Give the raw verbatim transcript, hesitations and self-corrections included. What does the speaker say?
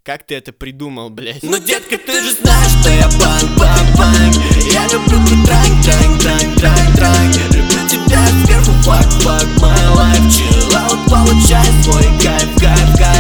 Как ты это придумал, блядь? Ну, детка, ты же знаешь, что я банк-банк-банк. Я люблю твой транк-транк-транк-транк-транк. Люблю тебя сверху, fuck-fuck my life. Chill out, получай свой кайф, кайф, кайф.